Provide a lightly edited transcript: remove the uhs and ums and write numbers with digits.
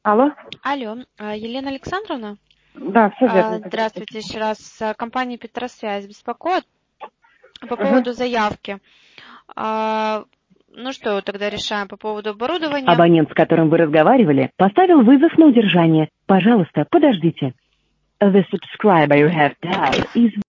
Алло? Алло, Елена Александровна? Да, все верно. Здравствуйте еще раз. Компания Петросвязь беспокоит по поводу заявки. Ну что, тогда решаем по поводу оборудования. Абонент, с которым вы разговаривали, поставил вызов на удержание. Пожалуйста, подождите. The subscriber you have dialed is